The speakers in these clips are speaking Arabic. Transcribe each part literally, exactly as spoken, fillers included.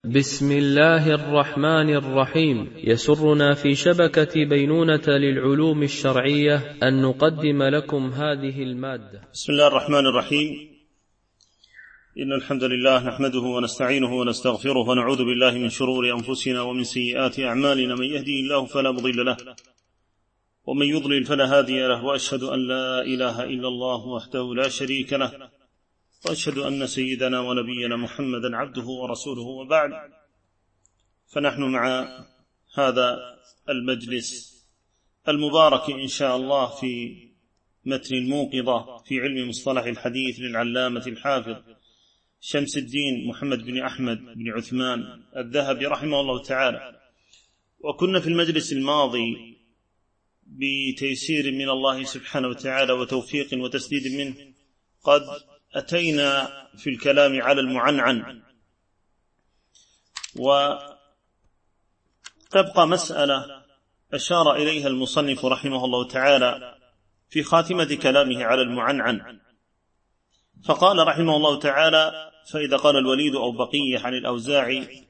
بسم الله الرحمن الرحيم. يسرنا في شبكة بينونة للعلوم الشرعية أن نقدم لكم هذه المادة. بسم الله الرحمن الرحيم. إن الحمد لله نحمده ونستعينه ونستغفره ونعوذ بالله من شرور أنفسنا ومن سيئات أعمالنا. من يهدي الله فلا مضل له ومن يضلل فلا هادي له، وأشهد أن لا إله إلا الله وحده لا شريك له، وأشهد أن سيدنا ونبينا محمدا عبده ورسوله، وبعد. فنحن مع هذا المجلس المبارك إن شاء الله في متن الموقظة في علم مصطلح الحديث للعلامة الحافظ شمس الدين محمد بن أحمد بن عثمان الذهبي رحمه الله تعالى. وكنا في المجلس الماضي بتيسير من الله سبحانه وتعالى وتوفيق وتسديد منه قد أتينا في الكلام على المعنعن، وتبقى مسألة أشار إليها المصنف رحمه الله تعالى في خاتمة كلامه على المعنعن، فقال رحمه الله تعالى: فإذا قال الوليد أو بقية عن الأوزاعي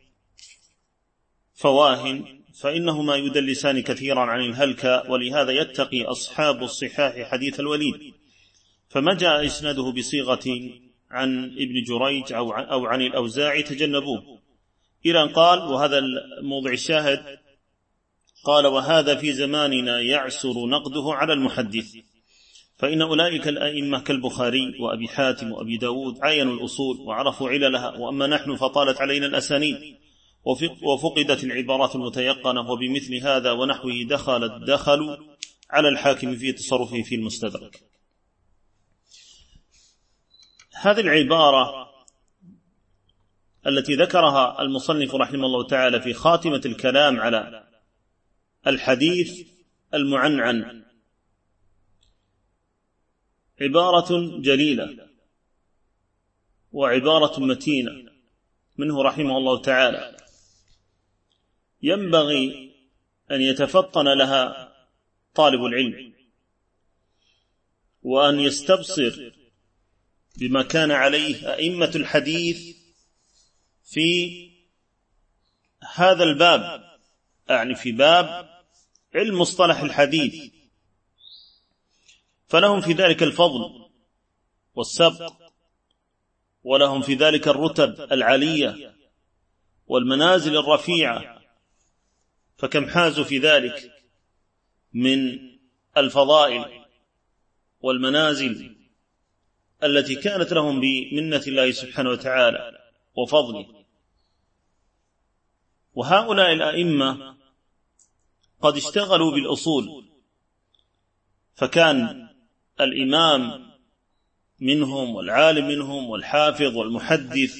فواهن فإنهما يدلسان كثيرا عن الهلكة، ولهذا يتقي أصحاب الصحاح حديث الوليد، فما جاء إسناده بصيغة عن ابن جريج أو عن الأوزاعي تجنبوه، إلى أن قال، وهذا الموضع الشاهد، قال: وهذا في زماننا يعسر نقده على المحدث، فإن أولئك الأئمة كالبخاري وأبي حاتم وأبي داود عينوا الأصول وعرفوا عللها، وأما نحن فطالت علينا الأسانيد وفقدت العبارات المتيقنة، وبمثل هذا ونحوه دخلت دخلوا على الحاكم في تصرفه في المستدرك. هذه العبارة التي ذكرها المصنف رحمه الله تعالى في خاتمة الكلام على الحديث المعنعن عبارة جليلة وعبارة متينة منه رحمه الله تعالى، ينبغي أن يتفطن لها طالب العلم وأن يستبصر بما كان عليه أئمة الحديث في هذا الباب، يعني في باب علم مصطلح الحديث، فلهم في ذلك الفضل والسبق، ولهم في ذلك الرتب العالية والمنازل الرفيعة، فكم حازوا في ذلك من الفضائل والمنازل التي كانت لهم بمنة الله سبحانه وتعالى وفضله. وهؤلاء الأئمة قد اشتغلوا بالأصول، فكان الإمام منهم والعالم منهم والحافظ والمحدث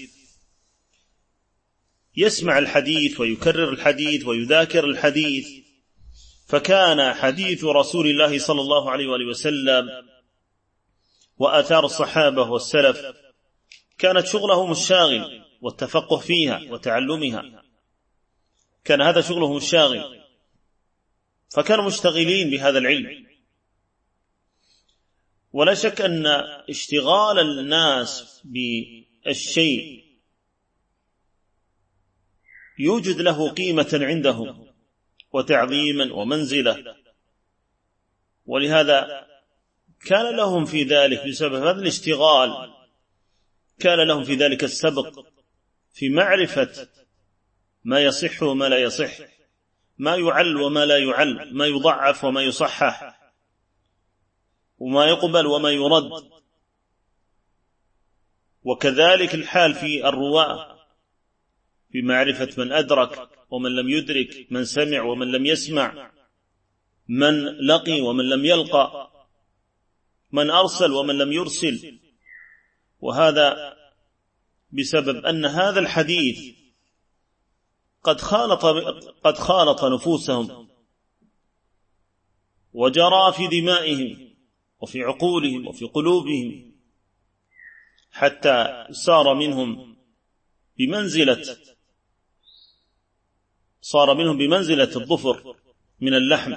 يسمع الحديث ويكرر الحديث ويذاكر الحديث، فكان حديث رسول الله صلى الله عليه وآله وسلم وآثار الصحابة والسلف كانت شغلهم الشاغل، والتفقه فيها وتعلمها كان هذا شغلهم الشاغل، فكانوا مشتغلين بهذا العلم. ولا شك أن اشتغال الناس بالشيء يوجد له قيمة عندهم وتعظيما ومنزلة، ولهذا كان لهم في ذلك بسبب هذا الاشتغال كان لهم في ذلك السبق في معرفة ما يصح وما لا يصح، ما يعل وما لا يعل، ما يضعف وما يصحح، وما يقبل وما يرد. وكذلك الحال في الرواة في معرفة من أدرك ومن لم يدرك، من سمع ومن لم يسمع، من لقي ومن لم يلقى، من أرسل ومن لم يرسل. وهذا بسبب أن هذا الحديث قد خالط, قد خالط نفوسهم وجرى في دمائهم وفي عقولهم وفي قلوبهم، حتى صار منهم بمنزلة صار منهم بمنزلة الظفر من اللحم.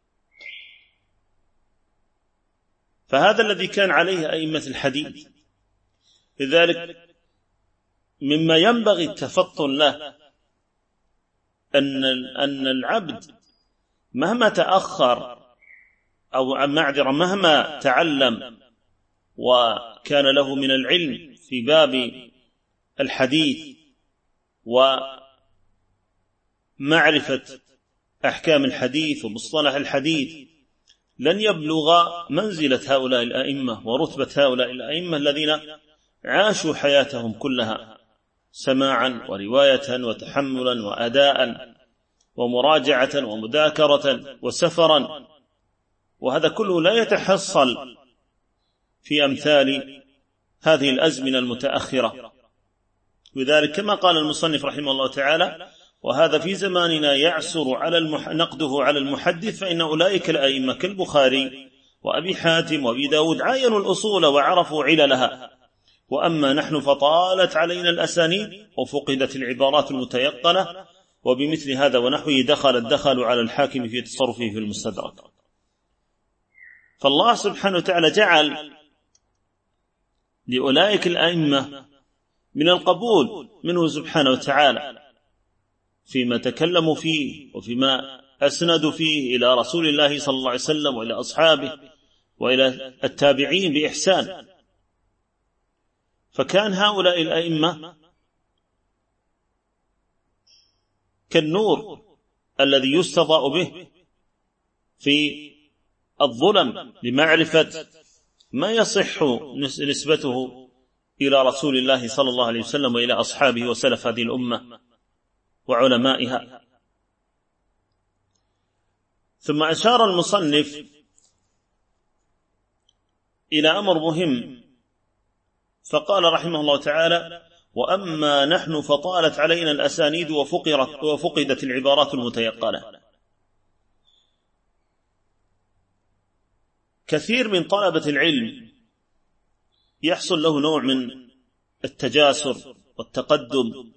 فهذا الذي كان عليه أئمة الحديث، لذلك مما ينبغي التفطن له أن أن العبد مهما تأخر أو معذرة مهما تعلم وكان له من العلم في باب الحديث ومعرفة أحكام الحديث ومصطلح الحديث، لن يبلغ منزلة هؤلاء الأئمة ورتبة هؤلاء الأئمة الذين عاشوا حياتهم كلها سماعا ورواية وتحملا وأداء ومراجعة ومذاكرة وسفرا، وهذا كله لا يتحصل في أمثال هذه الأزمنة المتأخرة. لذلك كما قال المصنف رحمه الله تعالى: وهذا في زماننا يعسر على المح... نقده على المحدث، فإن أولئك الأئمة كالبخاري وأبي حاتم وأبي داود عاينوا الأصول وعرفوا عللها، وأما نحن فطالت علينا الأسانيد وفقدت العبارات المتيقنة، وبمثل هذا ونحوه دخل الدخل على الحاكم في تصرفه في المستدرك. فالله سبحانه وتعالى جعل لأولئك الأئمة من القبول منه سبحانه وتعالى فيما تكلموا فيه وفيما أسندوا فيه إلى رسول الله صلى الله عليه وسلم وإلى أصحابه وإلى التابعين بإحسان. فكان هؤلاء الأئمة كالنور الذي يستضاء به في الظلم لمعرفة ما يصح نسبته إلى رسول الله صلى الله عليه وسلم وإلى أصحابه وسلف هذه الأمة وعلمائها. ثم أشار المصنف إلى أمر مهم فقال رحمه الله تعالى: وأما نحن فطالت علينا الأسانيد وفقدت العبارات المتيقنة. كثير من طلبة العلم يحصل له نوع من التجاسر والتقدم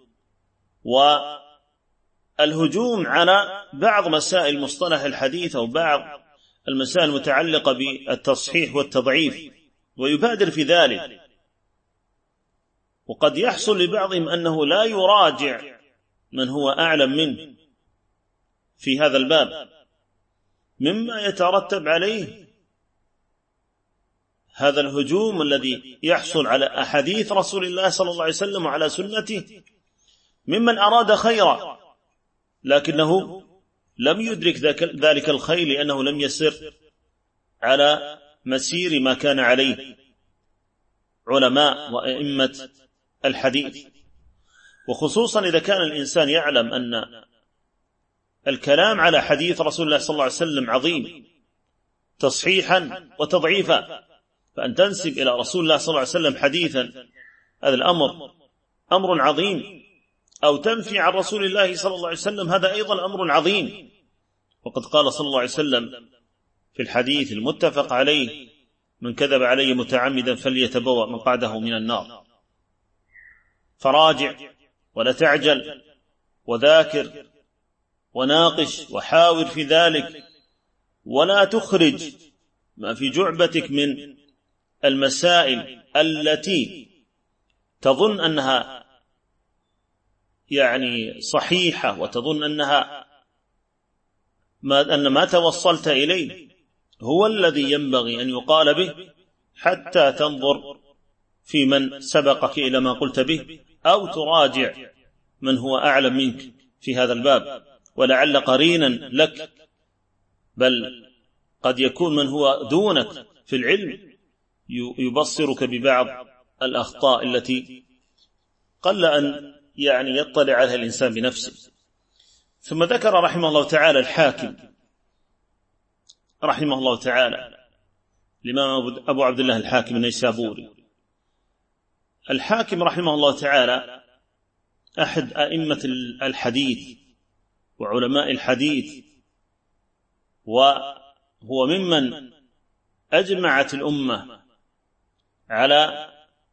والهجوم على بعض مسائل مصطلح الحديث أو بعض المسائل المتعلقة بالتصحيح والتضعيف ويبادر في ذلك، وقد يحصل لبعضهم أنه لا يراجع من هو أعلم منه في هذا الباب، مما يترتب عليه هذا الهجوم الذي يحصل على أحاديث رسول الله صلى الله عليه وسلم وعلى سنته ممن أراد خيرا لكنه لم يدرك ذلك الخير لأنه لم يسر على مسير ما كان عليه علماء وأئمة الحديث. وخصوصا إذا كان الإنسان يعلم أن الكلام على حديث رسول الله صلى الله عليه وسلم عظيم تصحيحا وتضعيفا، فأن تنسب إلى رسول الله صلى الله عليه وسلم حديثا هذا الأمر أمر عظيم، أو تنفي عن رسول الله صلى الله عليه وسلم هذا أيضا أمر عظيم. وقد قال صلى الله عليه وسلم في الحديث المتفق عليه: من كذب علي متعمدا فليتبوأ مقعده من النار. فراجع ولا تعجل وذاكر وناقش وحاور في ذلك، ولا تخرج ما في جعبتك من المسائل التي تظن أنها يعني صحيحة وتظن أنها ما أن ما توصلت إليه هو الذي ينبغي أن يقال به، حتى تنظر في من سبقك إلى ما قلت به، أو تراجع من هو أعلم منك في هذا الباب، ولعل قرينا لك بل قد يكون من هو دونك في العلم يبصرك ببعض الأخطاء التي قل أن يعني يطلع عليها الإنسان بنفسه. ثم ذكر رحمه الله تعالى الحاكم رحمه الله تعالى الإمام أبو عبد الله الحاكم النيسابوري. الحاكم رحمه الله تعالى أحد أئمة الحديث وعلماء الحديث، وهو ممن أجمعت الأمة على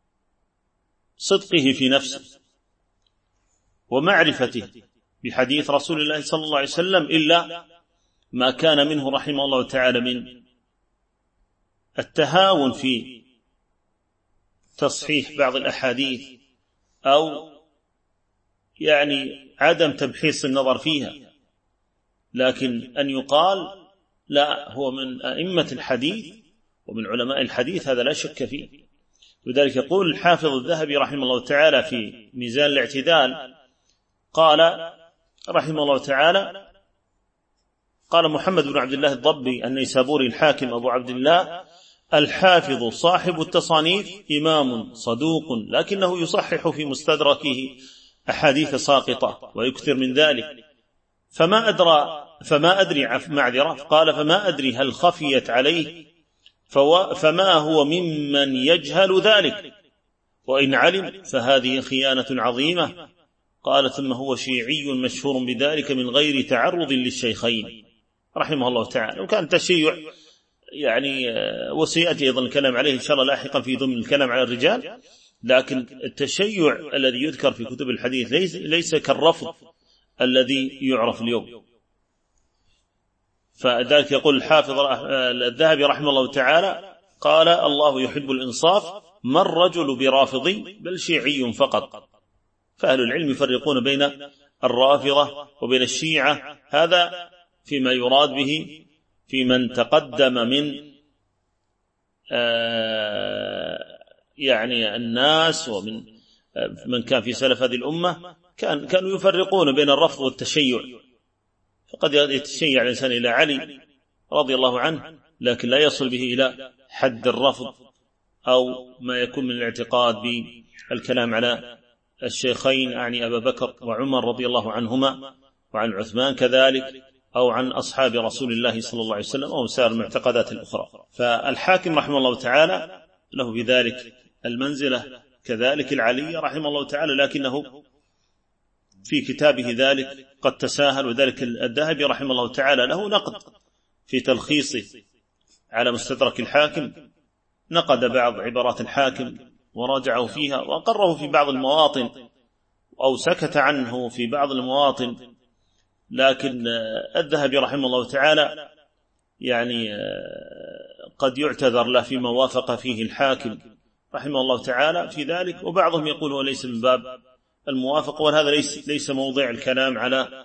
صدقه في نفسه ومعرفته بحديث رسول الله صلى الله عليه وسلم، إلا ما كان منه رحمه الله تعالى من التهاون في تصحيح بعض الأحاديث أو يعني عدم تبحيث النظر فيها، لكن أن يقال لا هو من أئمة الحديث ومن علماء الحديث هذا لا شك فيه. لذلك يقول الحافظ الذهبي رحمه الله تعالى في ميزان الاعتدال، قال رحمه الله تعالى: قال محمد بن عبد الله الضبي النيسابوري الحاكم أبو عبد الله الحافظ صاحب التصانيف إمام صدوق، لكنه يصحح في مستدركه أحاديث ساقطة ويكثر من ذلك، فما أدرى فما أدري معذرة قال فما أدري هل خفيت عليه فما هو ممن يجهل ذلك، وإن علم فهذه خيانة عظيمة. قال: ثم هو شيعي مشهور بذلك من غير تعرض للشيخين رحمه الله تعالى. وكان تشيع يعني وسيأتي أيضا الكلام عليه إن شاء الله لاحقا في ضمن الكلام على الرجال، لكن التشيع الذي يذكر في كتب الحديث ليس, ليس كالرفض الذي يعرف اليوم. فذلك يقول الحافظ الذهبي رحمه الله تعالى: قال: الله يحب الإنصاف، ما الرجل برافضي بل شيعي فقط. فأهل العلم يفرقون بين الرافضة وبين الشيعة، هذا فيما يراد به في من تقدم من آه يعني الناس ومن آه من كان في سلف هذه الأمة، كان كانوا يفرقون بين الرفض والتشيع. فقد يتشيع الإنسان إلى علي رضي الله عنه، لكن لا يصل به إلى حد الرفض أو ما يكون من الاعتقاد بالكلام على الشيخين، يعني أبا بكر وعمر رضي الله عنهما، وعن عثمان كذلك، أو عن أصحاب رسول الله صلى الله عليه وسلم، أو سائر المعتقدات الأخرى. فالحاكم رحمه الله تعالى له بذلك المنزلة، كذلك العلي رحمه الله تعالى، لكنه في كتابه ذلك قد تساهل. وذلك الذهبي رحمه الله تعالى له نقد في تلخيصه على مستدرك الحاكم، نقد بعض عبارات الحاكم وراجعه فيها وأقره في بعض المواطن أو سكت عنه في بعض المواطن. لكن الذهبي رحمه الله تعالى يعني قد يعتذر له فيما وافق فيه الحاكم رحمه الله تعالى في ذلك، وبعضهم يقول هو ليس من باب الموافقة، وهذا ليس, ليس موضع الكلام على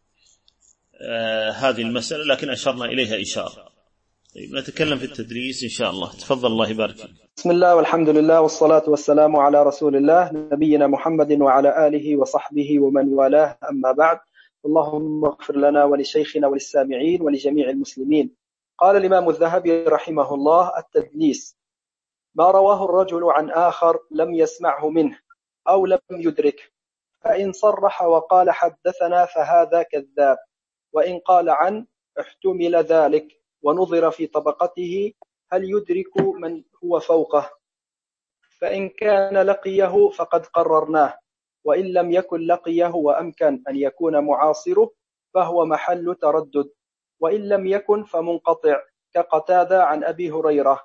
آه هذه المسألة، لكن أشرنا إليها إشارة. طيب نتكلم في التدريس إن شاء الله. تفضل، الله يبارك فيك. بسم الله والحمد لله والصلاة والسلام على رسول الله نبينا محمد وعلى آله وصحبه ومن والاه، أما بعد. اللهم اغفر لنا ولشيخنا وللسامعين ولجميع المسلمين. قال الإمام الذهبي رحمه الله: التدليس ما رواه الرجل عن آخر لم يسمعه منه أو لم يدرك، فإن صرح وقال حدثنا فهذا كذاب، وإن قال عن احتمل ذلك ونظر في طبقته هل يدرك من هو فوقه، فإن كان لقيه فقد قررناه، وإن لم يكن لقيه وأمكن أن يكون معاصره فهو محل تردد، وإن لم يكن فمنقطع كقتادة عن أبي هريرة.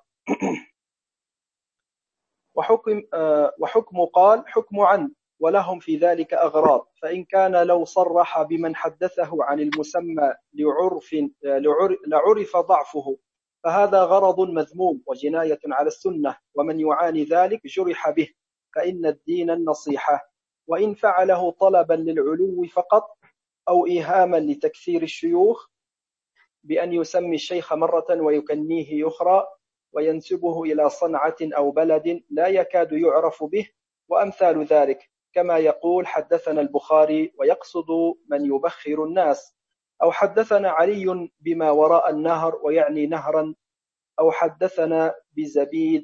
وحكم, آه وحكم قال حكم عن، ولهم في ذلك أغراض، فإن كان لو صرح بمن حدثه عن المسمى لعرف لعرف ضعفه فهذا غرض مذموم وجناية على السنة، ومن يعاني ذلك جرح به، فإن الدين النصيحة. وإن فعله طلبا للعلو فقط أو إيهاما لتكثير الشيوخ بأن يسمي الشيخ مرة ويكنيه أخرى وينسبه إلى صنعة أو بلد لا يكاد يعرف به وأمثال ذلك، كما يقول حدثنا البخاري ويقصد من يبخر الناس، أو حدثنا علي بما وراء النهر ويعني نهرا، أو حدثنا بزبيد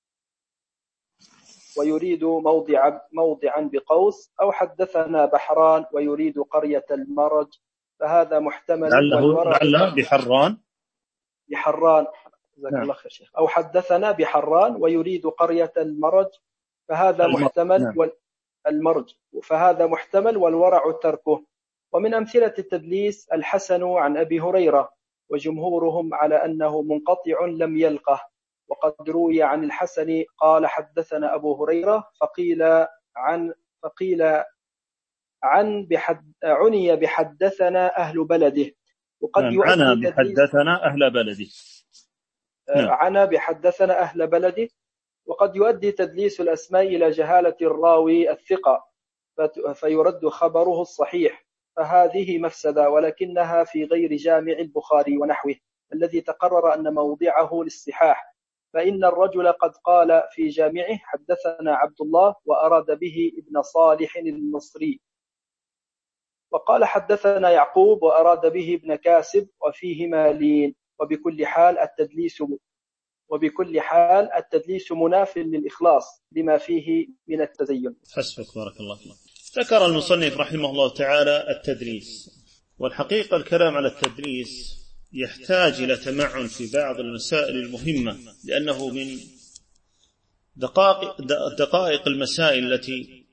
ويريد موضع موضعا بقوس، أو حدثنا بحران ويريد قرية المرج، فهذا محتمل. لعله بحران بحران جزاك الله خير شيخ. أو حدثنا بحران ويريد قرية المرج، فهذا محتمل. المرج فهذا محتمل والورع تركه. ومن أمثلة التدليس الحسن عن أبي هريرة، وجمهورهم على أنه منقطع لم يلقه. وقد روي عن الحسن قال حدثنا أبو هريرة، فقيل عن فقيل عن بحد عني بحدثنا أهل بلده. وقد عنا بحدثنا أهل بلده عنا بحدثنا أهل بلده. وقد يؤدي تدليس الأسماء إلى جهالة الراوي الثقة، فيرد خبره الصحيح، فهذه مفسدة، ولكنها في غير جامع البخاري ونحوه الذي تقرر أن موضعه الاصطحاح، فإن الرجل قد قال في جامعه حدثنا عبد الله وأراد به ابن صالح المصري، وقال حدثنا يعقوب وأراد به ابن كاسب، وفيهما لين. وبكل حال التدليس وبكل حال التدليس مناف للإخلاص لما فيه من التزين. حسبك، بارك الله فيك. ذكر المصنف رحمه الله تعالى التدليس، والحقيقة الكلام على التدليس يحتاج إلى تمعن في بعض المسائل المهمة، لأنه من دقائق, دقائق المسائل التي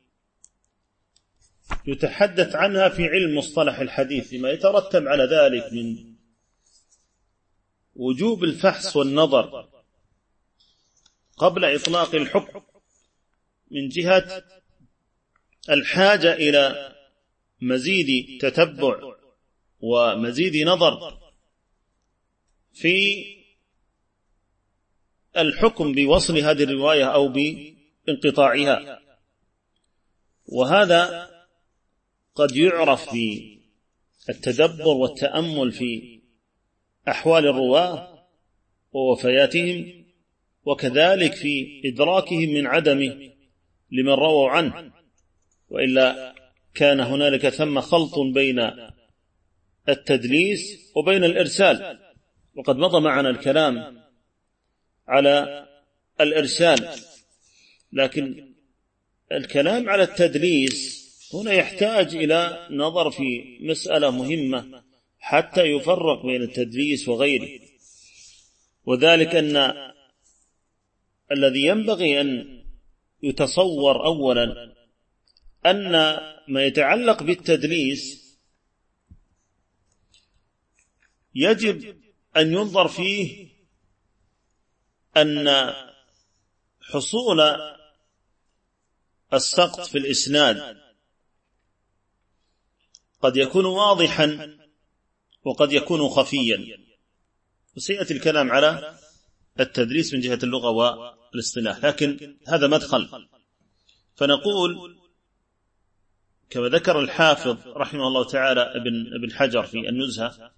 يتحدث عنها في علم مصطلح الحديث، لما يترتب على ذلك من وجوب الفحص والنظر قبل إطلاق الحكم، من جهة الحاجة إلى مزيد تتبع ومزيد نظر في الحكم بوصل هذه الرواية أو بانقطاعها، وهذا قد يعرف بالتدبر والتأمل في أحوال الرواة ووفياتهم، وكذلك في إدراكهم من عدمه لمن رووا عنه، وإلا كان هنالك ثم خلط بين التدليس وبين الإرسال، وقد مضى معنا الكلام على الإرسال، لكن الكلام على التدليس هنا يحتاج إلى نظر في مسألة مهمة حتى يفرق بين التدليس وغيره، وذلك أن الذي ينبغي أن يتصور أولا أن ما يتعلق بالتدليس يجب أن ينظر فيه أن حصول السقط في الإسناد قد يكون واضحا وقد يكون خفيا، وسيأتي الكلام على التدليس من جهة اللغة والاصطلاح، لكن هذا مدخل. فنقول كما ذكر الحافظ رحمه الله تعالى ابن, ابن حجر في النزهة،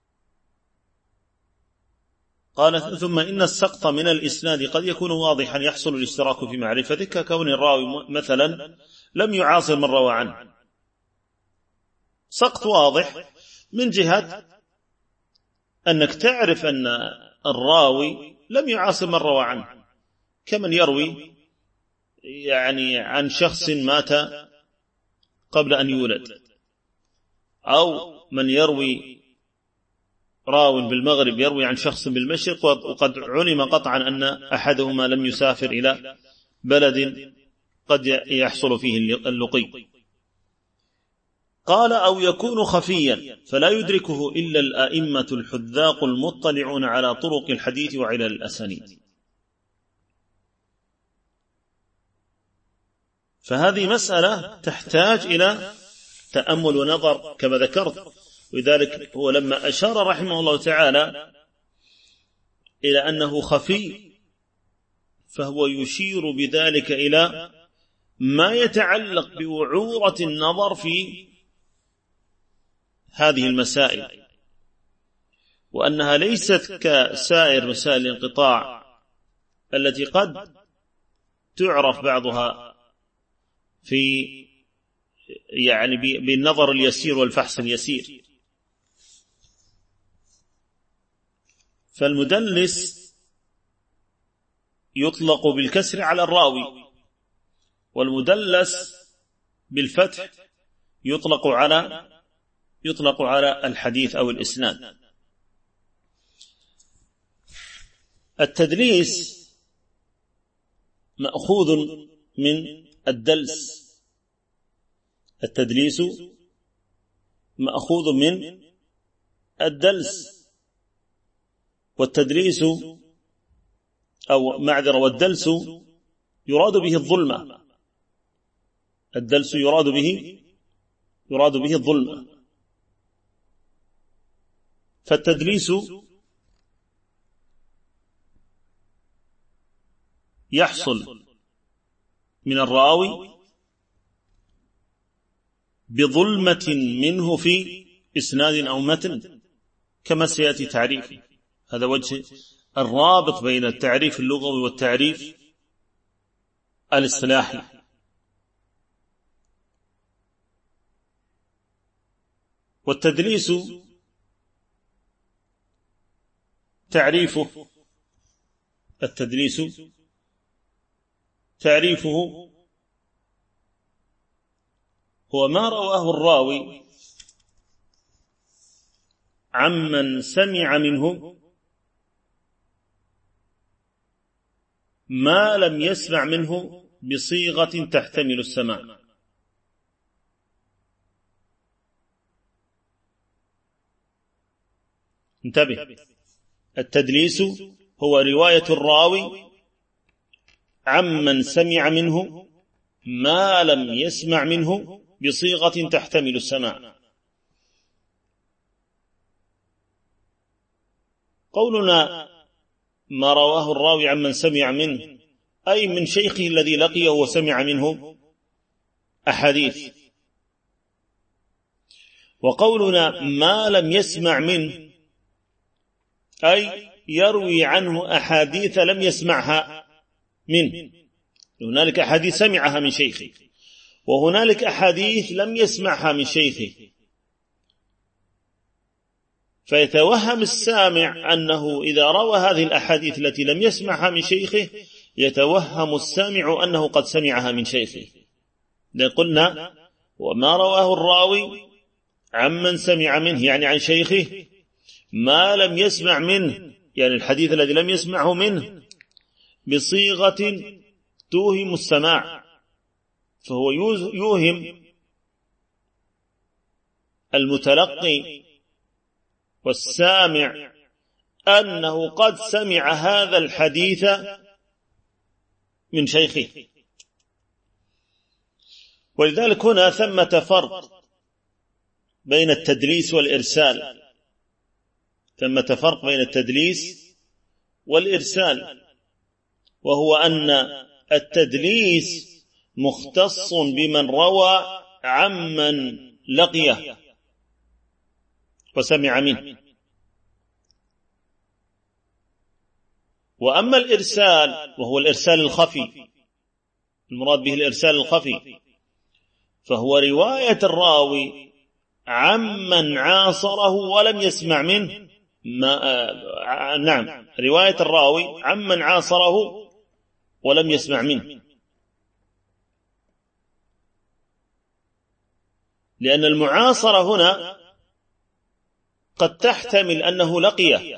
قال ثم إن السقط من الإسناد قد يكون واضحا يحصل الاشتراك في معرفته، ككون الراوي مثلا لم يعاصر من روى عنه، سقط واضح من جهة أنك تعرف أن الراوي لم يعاصر من روى عنه، كمن يروي يعني عن شخص مات قبل أن يولد، أو من يروي راو بالمغرب يروي عن شخص بالمشرق وقد علم قطعا أن أحدهما لم يسافر إلى بلد قد يحصل فيه اللقي. قال أو يكون خفيا فلا يدركه إلا الأئمة الحذاق المطلعون على طرق الحديث وعلل الأسانيد. فهذه مسألة تحتاج إلى تأمل ونظر كما ذكرت، ولذلك هو لما أشار رحمه الله تعالى إلى أنه خفي فهو يشير بذلك إلى ما يتعلق بوعورة النظر في هذه المسائل، وأنها ليست كسائر مسائل الانقطاع التي قد تعرف بعضها في يعني بالنظر اليسير والفحص اليسير. فالمدلس يطلق بالكسر على الراوي، والمدلس بالفتح يطلق على يطلق على الحديث أو الإسناد. التدليس مأخوذ من الدلس، التدليس مأخوذ من الدلس، والتدليس أو معذرة والدلس يراد به الظلمة، الدلس يراد به يراد به الظلمة. فالتدليس يحصل من الراوي بظلمة منه في إسناد أو متن كما سيأتي تعريفه. هذا وجه الرابط بين التعريف اللغوي والتعريف الاصطلاحي. والتدليس تعريفه التدليس تعريفه هو ما رواه الراوي عمن سمع منه ما لم يسمع منه بصيغة تحتمل السماع. انتبه، التدليس هو رواية الراوي عمن سمع منه ما لم يسمع منه بصيغة تحتمل السماع. قولنا ما رواه الراوي عمن سمع منه أي من شيخه الذي لقيه وسمع منه أحاديث، وقولنا ما لم يسمع منه أي يروي عنه أحاديث لم يسمعها منه. هنالك أحاديث سمعها من شيخه وهنالك أحاديث لم يسمعها من شيخه، فيتوهم السامع أنه إذا روى هذه الأحاديث التي لم يسمعها من شيخه يتوهم السامع أنه قد سمعها من شيخه. قلنا وما رواه الراوي عمن سمع منه يعني عن شيخه ما لم يسمع منه، يعني الحديث الذي لم يسمعه منه بصيغة توهم السماع، فهو يوهم المتلقي والسامع أنه قد سمع هذا الحديث من شيخه. ولذلك هنا ثمة فرق بين التدليس والإرسال ثمة فرق بين التدليس والإرسال، وهو أن التدليس مختص بمن روى عمن لقيه وسمع منه، وأما الإرسال وهو الإرسال الخفي، المراد به الإرسال الخفي، فهو رواية الراوي عمن عاصره ولم يسمع منه ما آه نعم رواية الراوي عمن عاصره ولم يسمع منه، لأن المعاصرة هنا قد تحتمل أنه لقيه،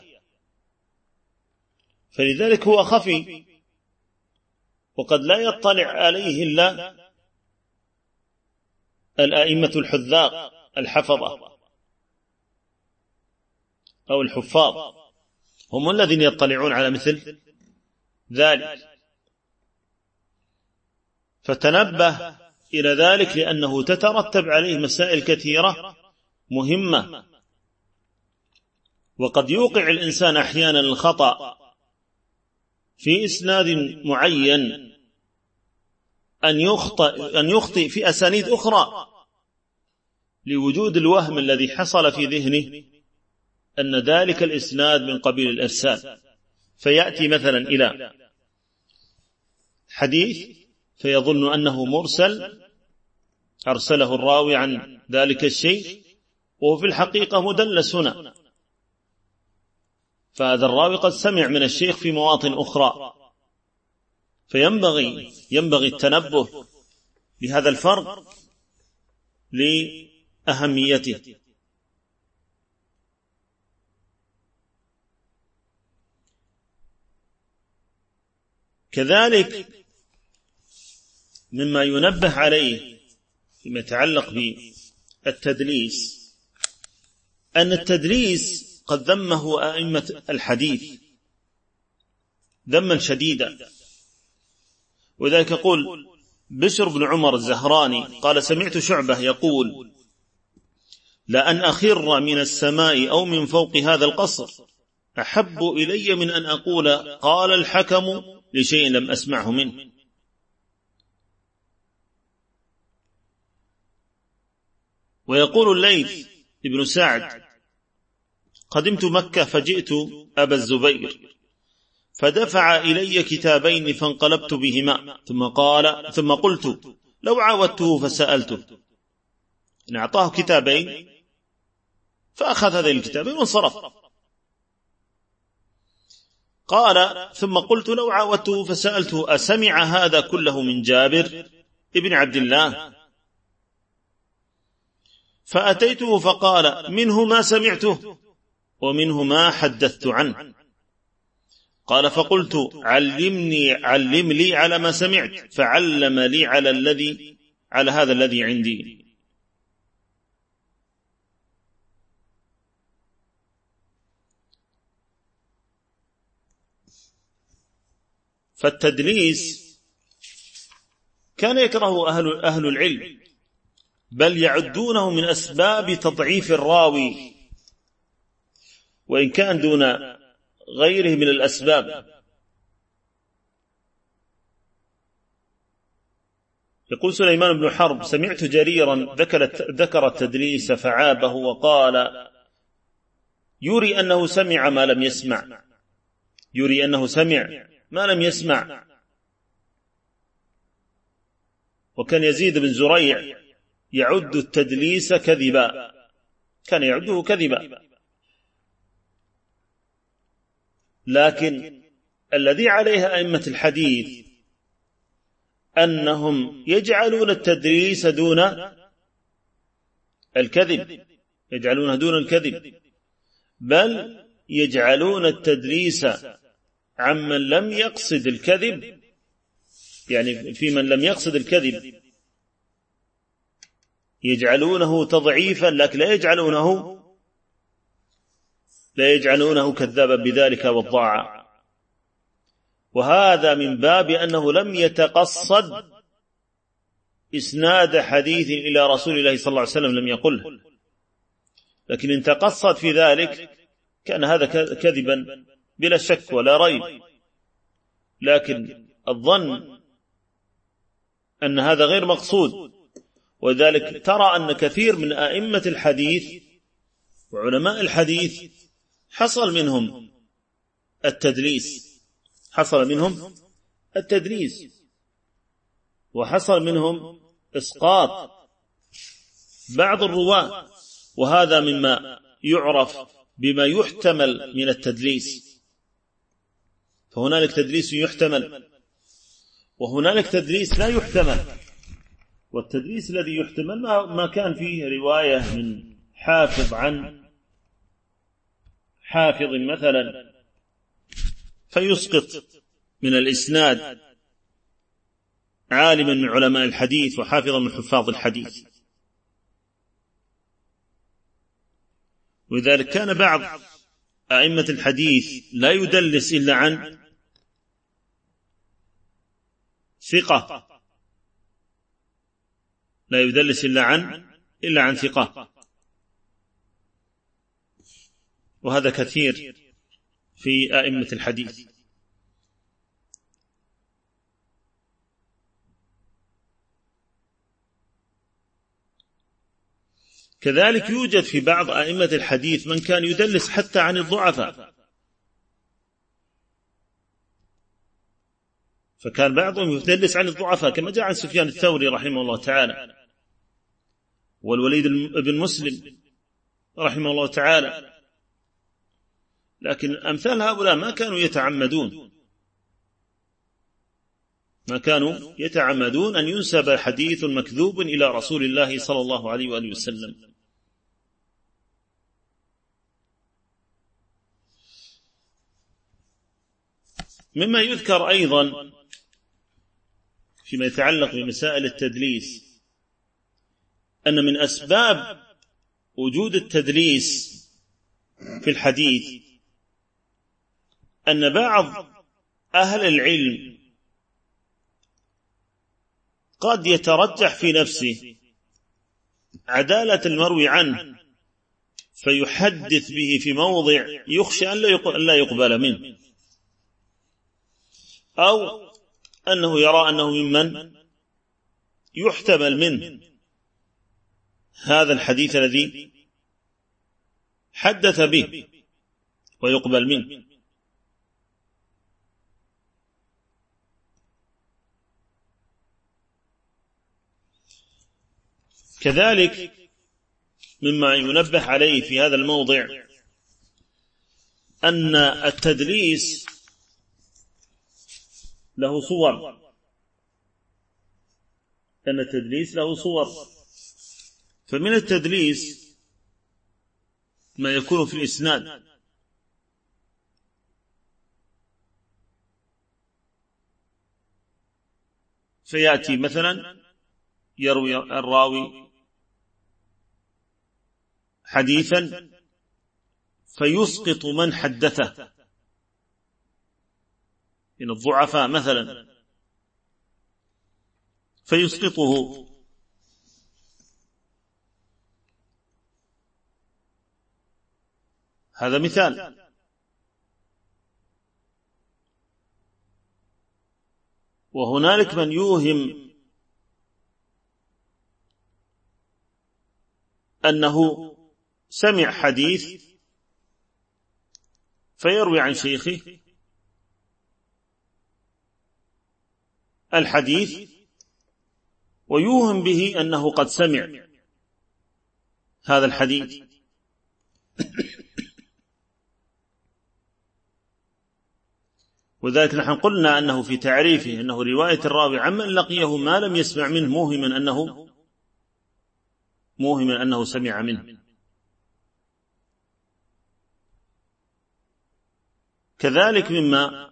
فلذلك هو خفي وقد لا يطلع عليه إلا الأئمة الحذاق الحفظة أو الحفاظ، هم الذين يطلعون على مثل ذلك. فتنبه إلى ذلك لأنه تترتب عليه مسائل كثيرة مهمة، وقد يوقع الإنسان أحيانا الخطأ في إسناد معين أن يخطئ, أن يخطئ في أسانيد أخرى لوجود الوهم الذي حصل في ذهنه أن ذلك الإسناد من قبيل الإرسال، فيأتي مثلا إلى حديث فيظن أنه مرسل أرسله الراوي عن ذلك الشيء وهو في الحقيقة مدلس هنا، فهذا الراوي قد سمع من الشيخ في مواطن أخرى، فينبغي ينبغي التنبه بهذا الفرق لأهميته. كذلك مما ينبه عليه فيما يتعلق بالتدليس أن التدليس قد ذمه أئمة الحديث ذما شديدا، وذلك يقول بشر بن عمر الزهراني قال سمعت شعبة يقول لأن أخر من السماء أو من فوق هذا القصر أحب إلي من أن أقول قال الحكم لشيء لم أسمعه منه. ويقول الليث ابن سعد: قدمت مكة فجئت أبا الزبير فدفع إلي كتابين فانقلبت بهما، ثم قال ثم قلت لو عاودته فسألته، إن أعطاه كتابين فأخذ هذين الكتابين وانصرف. قال ثم قلت لو عاودته فسألته أسمع هذا كله من جابر ابن عبد الله؟ فأتيته فقال منه ما سمعته ومنه ما حدثت عنه. قال فقلت علمني علم لي على ما سمعت، فعلم لي على الذي على هذا الذي عندي. فالتدليس كان يكره أهل, أهل العلم، بل يعدونه من أسباب تضعيف الراوي، وإن كان دون غيره من الأسباب. يقول سليمان بن حرب: سمعت جريرا ذكر التدليس فعابه وقال يري أنه سمع ما لم يسمع، يري أنه سمع ما لم يسمع. وكان يزيد بن زريع يعد التدليس كذبا، كان يعده كذبا. لكن الذي عليه أئمة الحديث أنهم يجعلون التدليس دون الكذب، يجعلونه دون الكذب، بل يجعلون التدليس عمن لم يقصد الكذب، يعني في من لم يقصد الكذب يجعلونه تضعيفا، لكن لا يجعلونه لا يجعلونه كذابا بذلك والضاعا. وهذا من باب أنه لم يتقصد إسناد حديث إلى رسول الله صلى الله عليه وسلم لم يقله، لكن إن تقصد في ذلك كان هذا كذبا بلا شك ولا ريب. لكن الظن أن هذا غير مقصود، وذلك ترى أن كثير من أئمة الحديث وعلماء الحديث حصل منهم التدليس، حصل منهم التدليس وحصل منهم إسقاط بعض الرواة، وهذا مما يعرف بما يحتمل من التدليس. فهنالك تدليس يحتمل وهنالك تدليس لا يحتمل. والتدليس الذي يحتمل ما كان فيه رواية من حافظ عن حافظ مثلا فيسقط من الإسناد عالما من علماء الحديث وحافظا من حفاظ الحديث. ولذلك كان بعض أئمة الحديث لا يدلس إلا عن ثقة، لا يدلس إلا عن إلا عن ثقة، وهذا كثير في أئمة الحديث. كذلك يوجد في بعض أئمة الحديث من كان يدلس حتى عن الضعفاء، فكان بعضهم يدلس عن الضعفاء كما جاء عن سفيان الثوري رحمه الله تعالى، والوليد بن مسلم رحمه الله تعالى. لكن أمثال هؤلاء ما كانوا يتعمدون ما كانوا يتعمدون أن ينسب حديث مكذوب إلى رسول الله صلى الله عليه وآله وسلم. مما يذكر أيضا فيما يتعلق بمسائل التدليس أن من أسباب وجود التدليس في الحديث أن بعض أهل العلم قد يترجح في نفسه عدالة المروي عنه فيحدث به في موضع يخشى أن لا يقبل منه، أو أنه يرى أنه ممن يحتمل منه. هذا الحديث الذي حدث به ويقبل منه. كذلك مما ينبه عليه في هذا الموضع أن التدليس له صور، أن التدليس له صور. فمن التدليس ما يكون في الإسناد، فيأتي مثلا يروي الراوي حديثا فيسقط من حدثه من الضعفاء مثلا، فيسقطه. هذا مثال. وهنالك من يوهم أنه سمع حديث فيروي عن شيخه الحديث ويوهم به أنه قد سمع هذا الحديث. وذلك نحن قلنا أنه في تعريفه أنه رواية الراوي عمن لقيه ما لم يسمع منه موهما أنه موهما أنه سمع منه. كذلك مما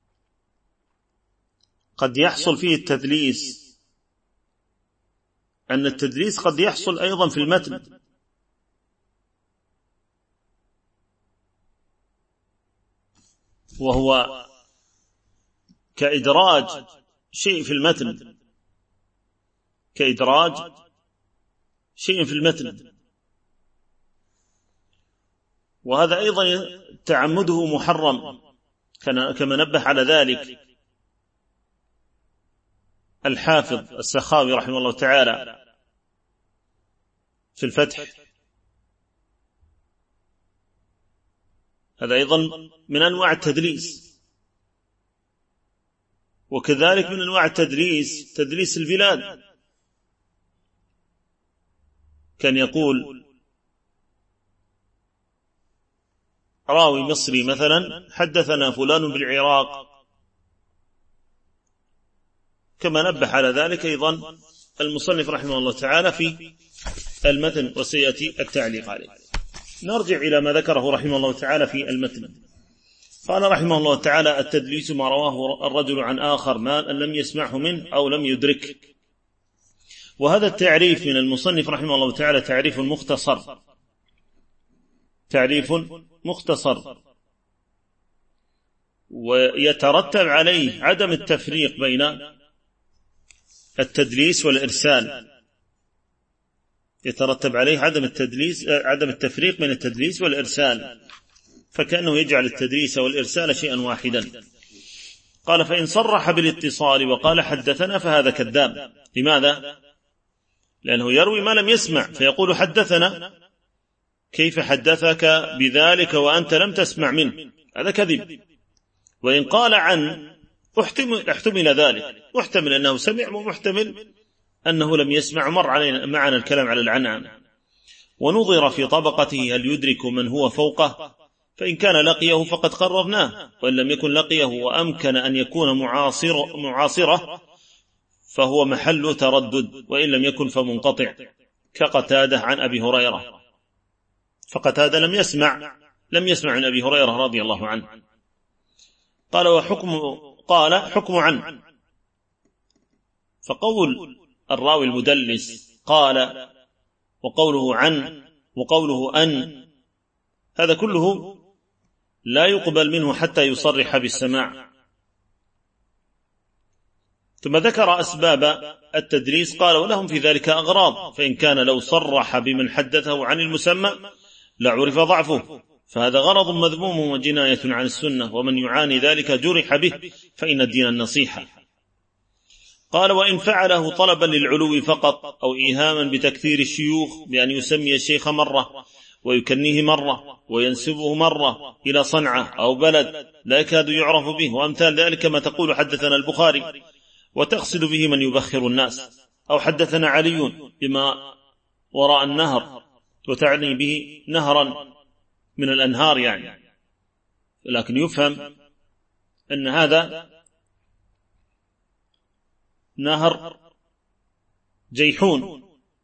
قد يحصل فيه التدليس أن التدليس قد يحصل أيضا في المتن، وهو كإدراج شيء في المتن، كإدراج شيء في المتن. وهذا أيضا تعمده محرم كما نبه على ذلك الحافظ السخاوي رحمه الله تعالى في الفتح. هذا أيضا من أنواع التدليس. وكذلك من أنواع التدليس تدليس البلاد، كان يقول راوي مصري مثلا حدثنا فلان بالعراق، كما نبه على ذلك أيضا المصنف رحمه الله تعالى في المتن وسيأتي التعليق عليه. نرجع إلى ما ذكره رحمه الله تعالى في المتن. قال رحمه الله تعالى: التدليس ما رواه الرجل عن آخر ما لم يسمعه منه أو لم يدركه. وهذا التعريف من المصنف رحمه الله تعالى تعريف مختصر، تعريف مختصر، ويترتب عليه عدم التفريق بين التدليس والإرسال، يترتب عليه عدم التدليس عدم التفريق بين التدليس والإرسال، فكأنه يجعل التدليس والإرسال شيئا واحدا. قال: فإن صرح بالاتصال وقال حدثنا فهذا كذاب. لماذا؟ لأنه يروي ما لم يسمع فيقول حدثنا، كيف حدثك بذلك وأنت لم تسمع منه؟ هذا كذب. وإن قال عن احتمل, احتمل ذلك، محتمل أنه سمع ومحتمل أنه لم يسمع. مر علينا معنا الكلام على العنعن. ونظر في طبقته هل يدرك من هو فوقه، فإن كان لقيه فقد قررناه، وإن لم يكن لقيه وأمكن أن يكون معاصر معاصرة فهو محل تردد، وإن لم يكن فمنقطع، كقتادة عن أبي هريرة. فقتادة لم يسمع لم يسمع عن أبي هريرة رضي الله عنه. قال: وحكم قال حكم عن. فقول الراوي المدلس قال وقوله عن وقوله أن، هذا كله لا يقبل منه حتى يصرح بالسماع. ثم ذكر أسباب التدليس. قال: ولهم في ذلك أغراض، فإن كان لو صرح بمن حدثه عن المسمى لعرف ضعفه، فهذا غرض مذموم وجناية عن السنة، ومن يعاني ذلك جرح به، فإن الدين النصيحة. قال وإن فعله طلبا للعلو فقط أو إيهاما بتكثير الشيوخ بأن يسمي الشيخ مرة ويكنيه مرة وينسبه مرة إلى صنعة أو بلد لا يكاد يعرف به، وأمثال ذلك ما تقول حدثنا البخاري وتقصد به من يبخر الناس، أو حدثنا علي بما وراء النهر وتعني به نهرا من الأنهار يعني، لكن يفهم أن هذا نهر جيحون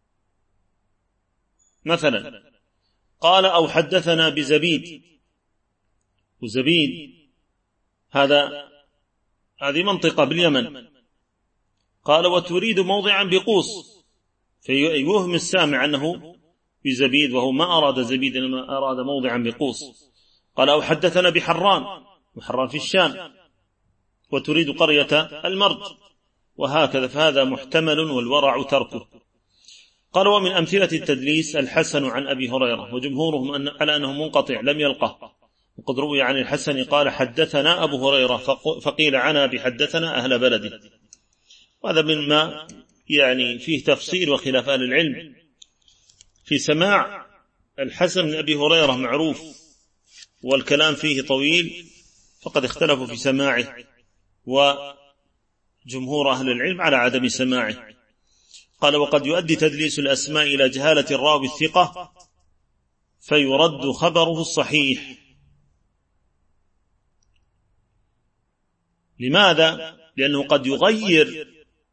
مثلا. قال أو حدثنا بزبيد، وزبيد هذا هذه منطقة باليمن. قال وتريد موضعا بقوس، فيوهم السامع أنه بزبيد وهو ما أراد زبيد إنما أراد موضعا بقوس. قال أو حدثنا بحران، وحران في الشام، وتريد قرية المرج، وهكذا، فهذا محتمل والورع تركه. قال ومن أمثلة التدليس الحسن عن أبي هريرة، وجمهورهم أن على أنه منقطع لم يلقه، وقد روي عن الحسن قال حدثنا أبو هريرة فقيل عنا بحدثنا أهل بلده. وهذا مما يعني فيه تفصيل وخلاف أهل العلم في سماع الحسن من أبي هريرة معروف، والكلام فيه طويل، فقد اختلفوا في سماعه، وجمهور أهل العلم على عدم سماعه. قال وقد يؤدي تدليس الأسماء إلى جهالة الراوي الثقة فيرد خبره الصحيح. لماذا؟ لأنه قد يغير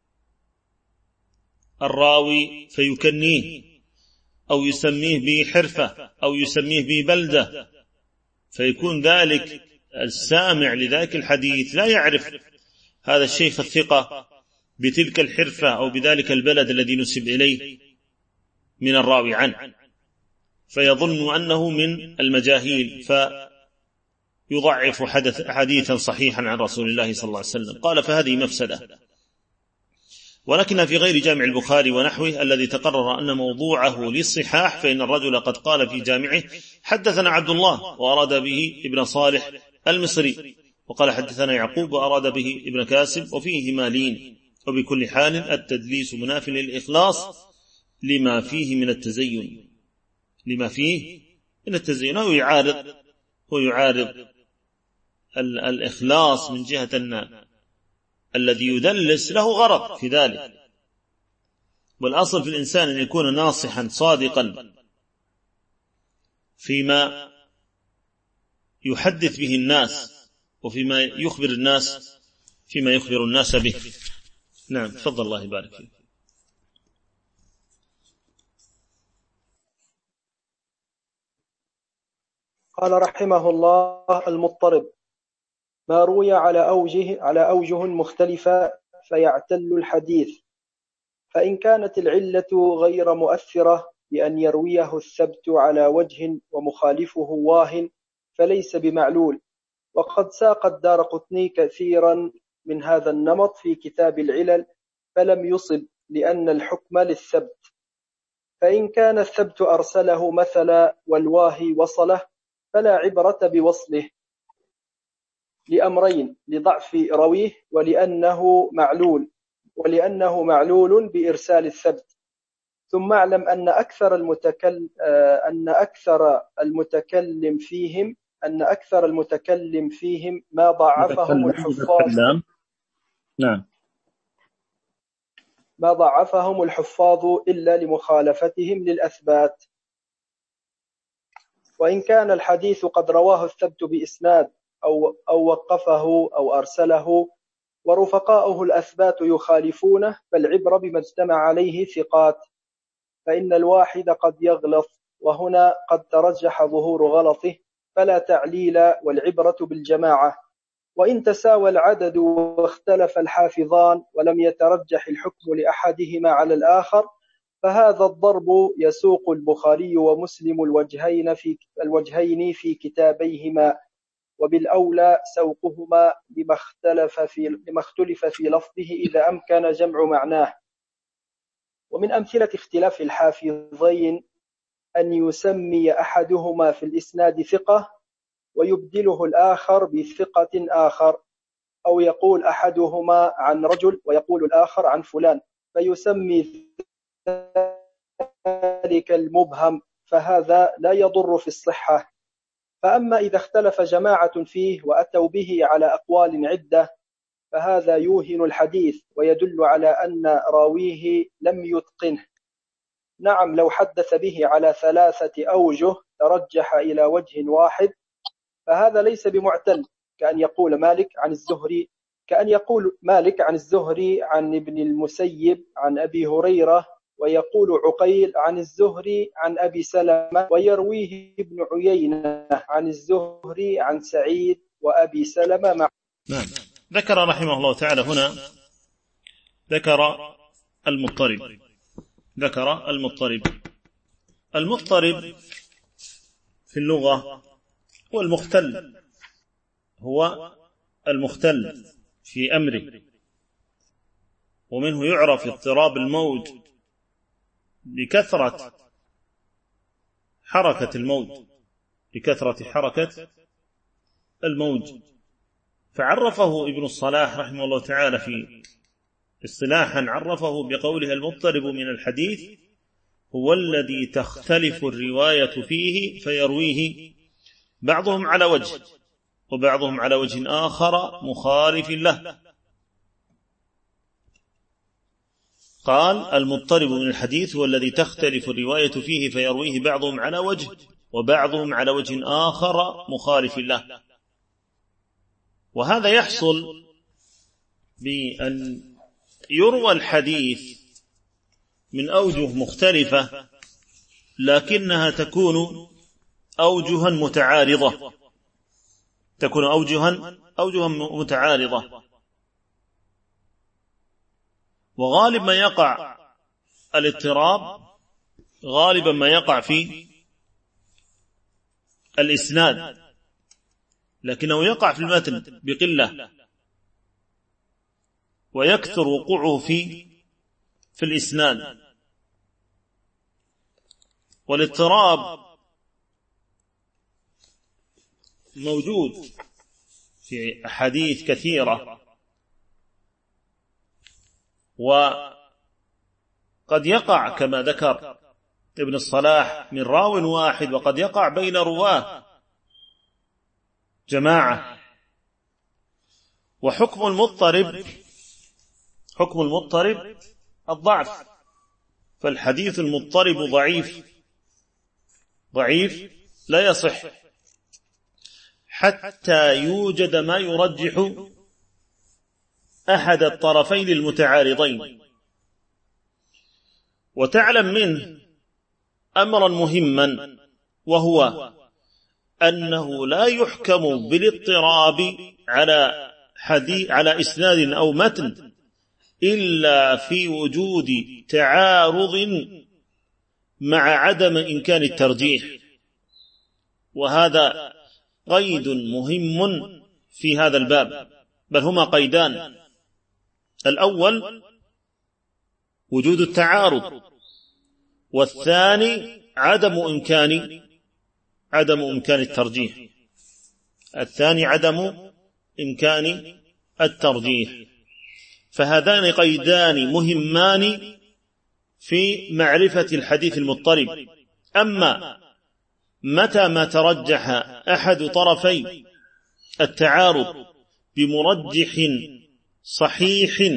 الراوي فيكنيه أو يسميه به حرفة أو يسميه به بلدة، فيكون ذلك السامع لذلك الحديث لا يعرف هذا الشيخ الثقة بتلك الحرفة أو بذلك البلد الذي نسب إليه من الراوي عنه، فيظن أنه من المجاهيل فيضعف حدث حديثا صحيحا عن رسول الله صلى الله عليه وسلم. قال فهذه مفسدة، ولكنها في غير جامع البخاري ونحوه الذي تقرر أن موضوعه للصحاح، فإن الرجل قد قال في جامعه حدثنا عبد الله وأراد به ابن صالح المصري، وقال حدثنا يعقوب وأراد به ابن كاسب، وفيه مالين. وبكل حال التدليس مناف للإخلاص لما فيه من التزين، لما فيه من التزين، هو يعارض هو يعارض الإخلاص من جهة أن الذي يدلس له غرض في ذلك. والأصل في الإنسان أن يكون ناصحا صادقا فيما يحدث به الناس، وفيما يخبر الناس فيما يخبر الناس به. نعم، تفضل، الله يبارك فيك. قال رحمه الله المضطرب ما روي على أوجه على أوجه مختلفة فيعتل الحديث، فإن كانت العلة غير مؤثرة بأن يرويه الثبت على وجه ومخالفه واهن فليس بمعلول. وقد ساق الدارقطني كثيرا من هذا النمط في كتاب العلل فلم يصب، لأن الحكم للثبت. فإن كان الثبت أرسله مثلا والواهي وصله فلا عبرة بوصله لأمرين: لضعف رويه ولأنه معلول ولأنه معلول بإرسال الثبت. ثم اعلم أن أكثر المتكلم أن أكثر المتكلم فيهم أن أكثر المتكلم فيهم ما ضعفهم الحفاظ نعم ما ضعفهم الحفاظ إلا لمخالفتهم للأثبات. وإن كان الحديث قد رواه الثبت بإسناد أو أو وقفه أو أرسله ورفقاؤه الأثبات يخالفونه فالعبرة بما اجتمع عليه ثقات، فإن الواحد قد يغلط، وهنا قد ترجح ظهور غلطه فلا تعليل، والعبرة بالجماعة. وإن تساوى العدد واختلف الحافظان ولم يترجح الحكم لأحدهما على الآخر فهذا الضرب يسوق البخاري ومسلم الوجهين في الوجهين في كتابيهما، وبالأولى سوقهما لما اختلف في لما اختلف في لفظه إذا أمكن جمع معناه. ومن أمثلة اختلاف الحافظين أن يسمي أحدهما في الإسناد ثقة ويبدله الآخر بثقة آخر، أو يقول أحدهما عن رجل ويقول الآخر عن فلان فيسمي ذلك المبهم، فهذا لا يضر في الصحة. فأما إذا اختلف جماعة فيه وأتوا به على أقوال عدة فهذا يوهن الحديث ويدل على أن راويه لم يتقنه. نعم، لو حدث به على ثلاثة أوجه ترجح إلى وجه واحد فهذا ليس بمعتل، كأن يقول مالك عن الزهري كأن يقول مالك عن الزهري عن ابن المسيب عن أبي هريرة، ويقول عقيل عن الزهري عن أبي سلمة، ويرويه ابن عيينة عن الزهري عن سعيد وأبي سلمة مع. نعم. ذكر رحمه الله تعالى هنا ذكر المضطرب ذكر المضطرب المضطرب في اللغة هو المختل هو المختل في أمره، ومنه يعرف اضطراب الموج لكثرة حركة الموج لكثرة حركة الموج فعرفه ابن الصلاح رحمه الله تعالى في اصطلاحا، عرفه بقوله المضطرب من الحديث هو الذي تختلف الرواية فيه فيرويه بعضهم على وجه وبعضهم على وجه آخر مخالف له. قال المضطرب من الحديث هو الذي تختلف الرواية فيه فيرويه بعضهم على وجه وبعضهم على وجه آخر مخالف له. وهذا يحصل بأن يروى الحديث من أوجه مختلفة لكنها تكون أوجها متعارضة تكون أوجها أوجها متعارضة وغالب ما يقع الاضطراب غالبا ما يقع في الإسناد، لكنه يقع في المتن بقلة ويكثر وقوعه في في الإسناد. والاضطراب موجود في أحاديث كثيرة، وقد يقع كما ذكر ابن الصلاح من راو واحد، وقد يقع بين رواه جماعة. وحكم المضطرب حكم المضطرب الضعف، فالحديث المضطرب ضعيف ضعيف لا يصح حتى يوجد ما يرجح أحد الطرفين المتعارضين. وتعلم منه أمرا مهما، وهو أنه لا يحكم بالاضطراب على حديث على إسناد أو متن إلا في وجود تعارض مع عدم إمكان الترجيح. وهذا قيد مهم في هذا الباب، بل هما قيدان: الأول وجود التعارض، والثاني عدم إمكان عدم إمكان الترجيح الثاني عدم إمكان الترجيح فهذان قيدان مهمان في معرفة الحديث المضطرب. أما متى ما ترجح أحد طرفي التعارض بمرجح صحيح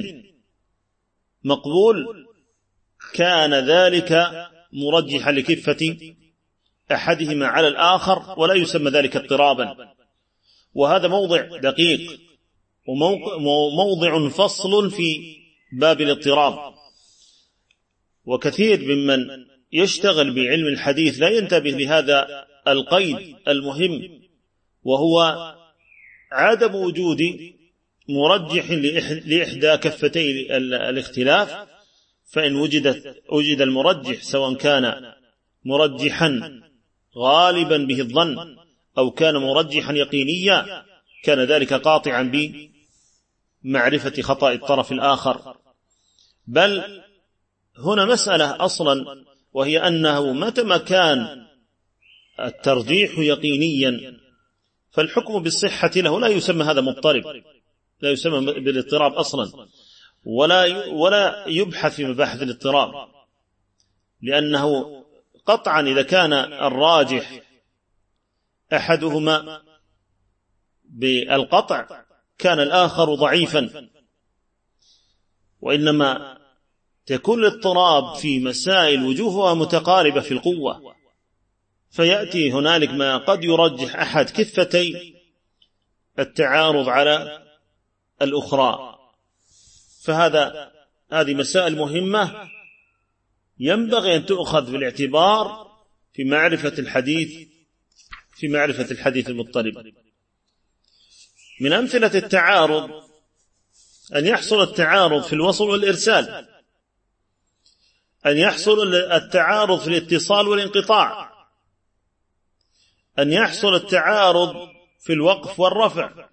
مقبول كان ذلك مرجحا لكفة أحدهما على الآخر، ولا يسمى ذلك اضطرابا. وهذا موضع دقيق وموضع فصل في باب الاضطراب، وكثير ممن يشتغل بعلم الحديث لا ينتبه لهذا القيد المهم، وهو عدم وجود مرجح لإحدى كفتي الاختلاف. فإن وجدت وجد المرجح سواء كان مرجحا غالبا به الظن أو كان مرجحا يقينيا كان ذلك قاطعا بمعرفة خطأ الطرف الآخر. بل هنا مسألة أصلا، وهي أنه متى ما كان الترجيح يقينيا فالحكم بالصحة له لا يسمى هذا مضطرب لا يسمى بالاضطراب أصلا، ولا ولا يبحث في مباحث الاضطراب، لأنه قطعا إذا كان الراجح أحدهما بالقطع كان الآخر ضعيفا، وإنما تكون الاضطراب في مسائل وجوهها متقاربة في القوة، فيأتي هنالك ما قد يرجح أحد كفتي التعارض على الأخرى. فهذا هذه مسائل مهمة ينبغي أن تؤخذ بالاعتبار في معرفة الحديث في معرفة الحديث المضطرب. من أمثلة التعارض أن يحصل التعارض في الوصل والإرسال، أن يحصل التعارض في الاتصال والانقطاع، أن يحصل التعارض في الوقف والرفع،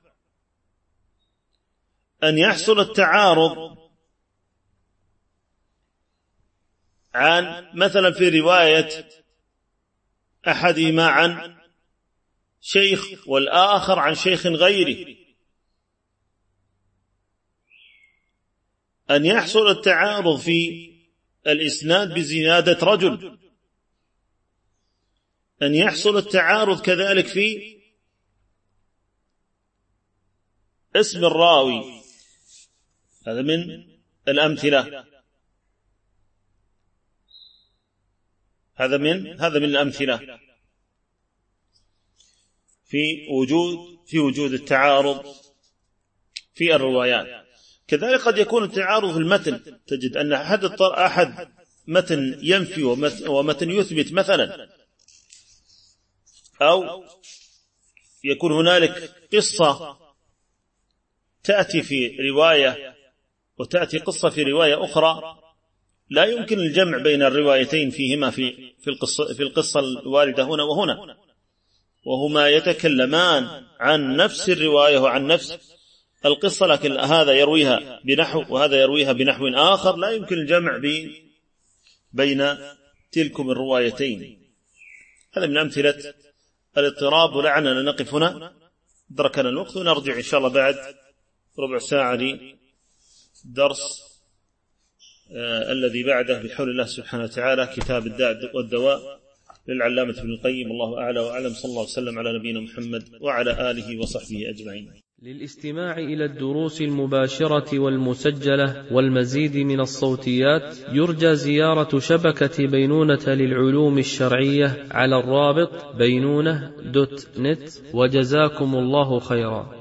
أن يحصل التعارض عن مثلا في رواية أحدهما عن شيخ والآخر عن شيخ غيره، أن يحصل التعارض في الإسناد بزيادة رجل، أن يحصل التعارض كذلك في اسم الراوي. هذا من الأمثلة هذا من هذا من الأمثلة في وجود في وجود التعارض في الروايات. كذلك قد يكون التعارض في المتن، تجد أن أحد أحد متن ينفي ومتن يثبت مثلا، أو يكون هنالك قصة تأتي في رواية وتأتي قصة في رواية أخرى، لا يمكن الجمع بين الروايتين فيهما في في القصة في القصة الواردة هنا وهنا، وهما يتكلمان عن نفس الرواية وعن نفس القصة، لكن هذا يرويها بنحو وهذا يرويها بنحو آخر، لا يمكن الجمع بين تلكم الروايتين. هذا من أمثلة الاضطراب. ولعلنا نقف هنا، دركنا الوقت، ونرجع إن شاء الله بعد ربع ساعة لدرس آه الذي بعده بحول الله سبحانه وتعالى، كتاب الداء والدواء للعلامة ابن القيم. الله أعلى وأعلم، صلى الله وسلم على نبينا محمد وعلى آله وصحبه أجمعين. للاستماع إلى الدروس المباشرة والمسجلة والمزيد من الصوتيات يرجى زيارة شبكة بينونة للعلوم الشرعية على الرابط بينونة دوت نت، وجزاكم الله خيرا.